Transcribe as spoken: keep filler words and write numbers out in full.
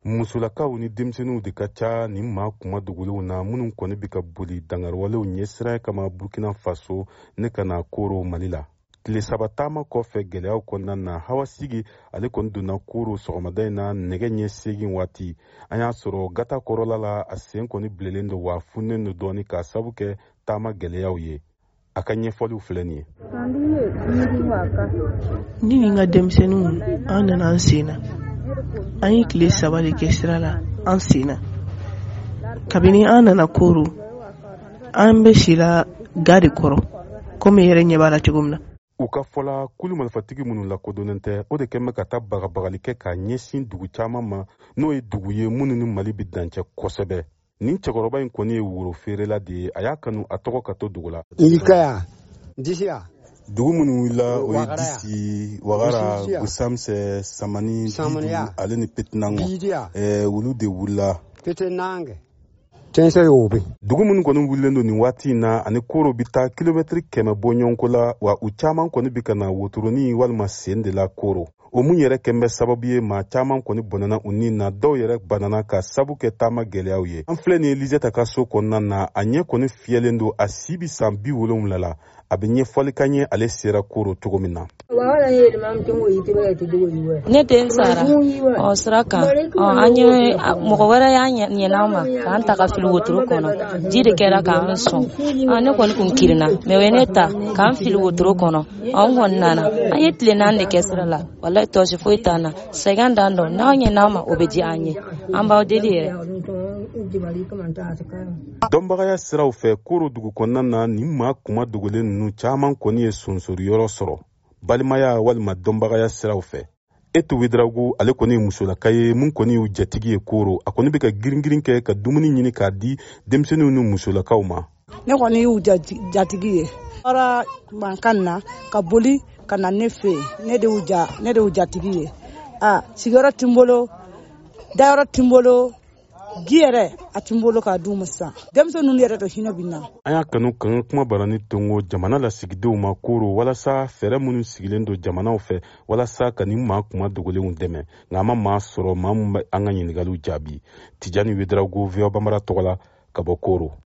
musolakaw ni denmisɛnninw de ka ca ni maa kuma dogolenw na minnu kɔni bɛ ka boli dangarwalew ɲɛsira kama Burkina Faso ne ka na Koro Mali la. Tile saba taama kɔfɛ gɛlɛyaw kɔnɔna na Hawa Sigi ale kɔni donna Koro sɔgɔmada in na nɛgɛ ɲɛ seegin waati. An y'a sɔrɔ gata kɔrɔla la a sen kɔni bilelen don wa funen don dɔɔni k'a sabu kɛ taama gɛlɛyaw ye. A ka ɲɛfɔliw filɛ nin ye. Ni ni ka denmisɛnninw an nana an sen na. An ye tile saba de kɛ sira la an sen na. Kabini an nana Koro an bɛ sila gari kɔrɔ komi yɛrɛ ɲɛ b'a la cogo min na. U ka fɔla kulu marifatigi minnu lakodɔnnen tɛ o de kɛn bɛ ka taa bagabagali kɛ k'a ɲɛsin dugu caman ma n'o ye dugu ye minnu ni Mali bɛ dancɛ kosɛbɛ. Nin cɛkɔrɔba in kɔni ye woro feerela de ye a y'a kanu a tɔgɔ ka to dugu la. Dugu minnu wulila o ye Disi, Wagara, Gusamsɛ, Samani, Bidu, ale ni Petenango. Eh, olu de wulila. Dugu minnu kɔni wulilen don nin waati in na ani Koro bɛ taa kilomɛtiri kɛmɛ bɔ ɲɔgɔn la wa u caman kɔni bɛ ka na wotoroni walima sen de la Koro. O mun yɛrɛ kɛn bɛ sababu ye maa caman kɔni bɔnɛna u ni na dɔw yɛrɛ banana ka sabu kɛ taama gɛlɛyaw ye. An filɛ nin ye Liseta ka so kɔnɔna na a ɲɛ kɔni fiyɛlen don a si bi san bi wolonwula la. A bɛ ɲɛfɔli ka ɲɛ ale sera Koro cogo min na. Ne den sara ɔ sira kan an ye mɔgɔ wɛrɛ y'a ɲɛna ma k'an ta ka fili wotoro kɔnɔ ji de kɛra k'an sɔn ne kɔni kun kirinna mɛ o ye ne ta k'an fili wotoro kɔnɔ an kɔni nana an ye tile naani de kɛ sira la walahi tɔsi foyi t'an na sɛgɛn dan dɔn n'aw ɲɛna ma o bɛ di an ye an b'aw deli yɛrɛ. Dɔnbagaya siraw fɛ Koro dugu kɔnɔna na ni maa kuma dogolen ninnu caman kɔni ye sonsoriyɔrɔ sɔrɔ balimaya walima dɔnbagaya siraw fɛ. Etu Widrago ale kɔni ye musolaka ye mun kɔni y'u jatigi ye Koro a kɔni bɛ ka girin-girin kɛ ka dumuni ɲini k'a di denmisɛnninw ni musolakaw ma. Ne kɔni y'u jatigi ye fara mankan na ka boli ka na ne fɛ ne de y'u ja ne de y'u jatigi ye. Ah sigiyɔrɔ tɛ n bolo dayɔrɔ tɛ n bolo ji yɛrɛ a tɛ n bolo k'a d'u ma sisan denmisɛnninw yɛrɛ ka hinɛ bɛ n na. An y'a kanu kan kuma barani tongo jamana lasigidenw ma Koro walasa fɛɛrɛ minnu sigilen don jamanaw fɛ walasa ka ni maa kuma dogolenw dɛmɛ nka an ma maa sɔrɔ maa min bɛ an ka ɲininkaliw jaabi. Tijani Widrago V O A Bambara tɔgɔ la ka bɔ Koro.